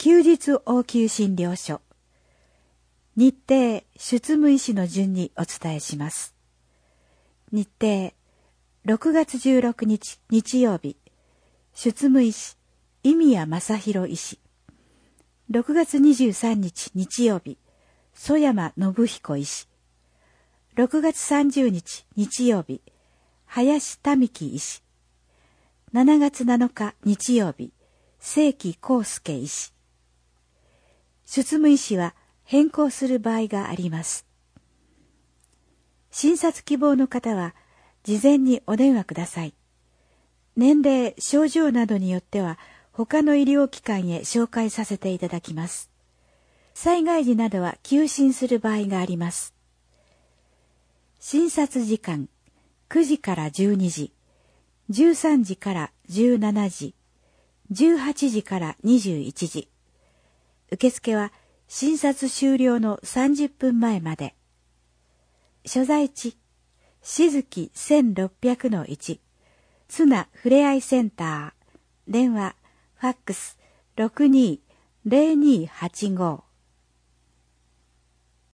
休日応急診療所。日程、出務医師の順にお伝えします。日程、6月16日日曜日、出務医師、井宮正弘医師。6月23日日曜日、曽山信彦医師。6月30日日曜日、林民樹医師。7月7日日曜日、清木康介医師。出務医師は変更する場合があります。診察希望の方は事前にお電話ください。年齢、症状などによっては他の医療機関へ紹介させていただきます。災害時などは休診する場合があります。診察時間、9時から12時、13時から17時、18時から21時。受付は診察終了の30分前まで。所在地、静木 1600-1、ツナふれあいセンター、電話、ファックス、62-0285。